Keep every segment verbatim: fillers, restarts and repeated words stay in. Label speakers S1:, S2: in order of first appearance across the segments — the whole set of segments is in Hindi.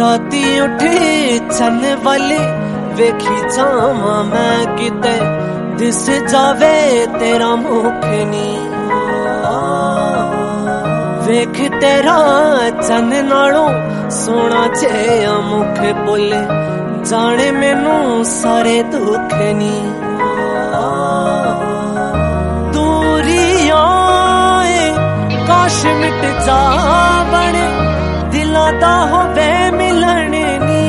S1: राती उठे चन वाले वेखी जावा मैं किते दिस जावे तेरा मुखनी वेख तेरा चन नालों सोना छेया मुख बोले जाने मैनू सारे दुख नी दूरियां काश मिट जावण दिलां दा होवे मिलण नी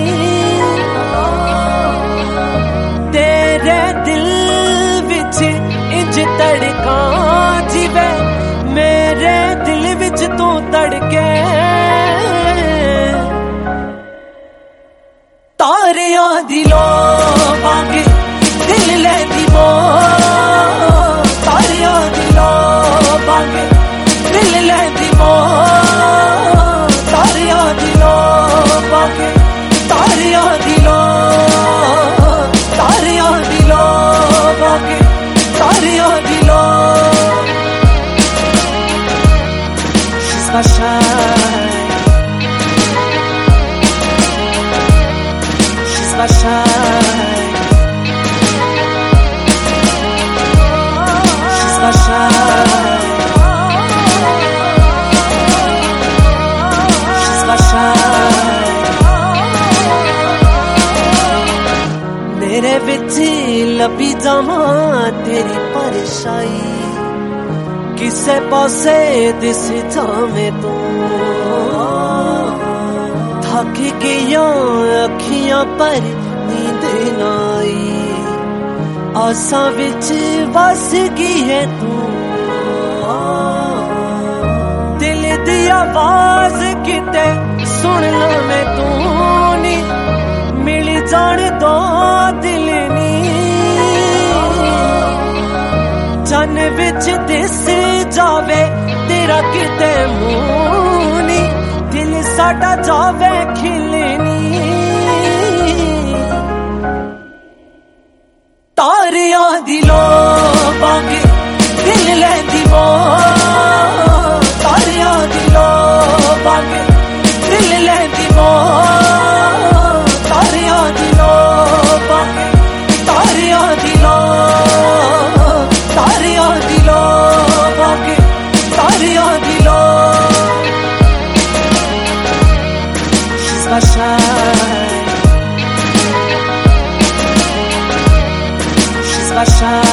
S1: तेरे दिल विच इंज तड़का जिवे मेरे दिल विच तू तड़के तारियां दी लो बांगे दिल लैंदी वो तारियां दी लो बांगे दिल लैंदी वो तारियां दी लो बांगे तारियां दी लो तारियां दी लो बांगे तारियां दी लो She's my shine She's my shine She's my shine She's my shine मेरे विच लभी जावां तेरी परछाई किसे पासे दिस जावे तू थक गईयां अखियां पर नींद ना आई आसा विच वस गई है तू दिल दी आवाज किते सुन ला मैं तू नी मिल जान दो दिल नी चन विच दिस जावे तेरा किते मुंह नी दिल साडा जावे खिलनी तारियां दी लो बांगे दिल लैंदी वो तारियां दी लो बांगे दिल लैंदी वो तारियां दी लो बांगे तारियां दी लो तारियां दी लो बांगे तारियां दी लो She's my shine She's my shine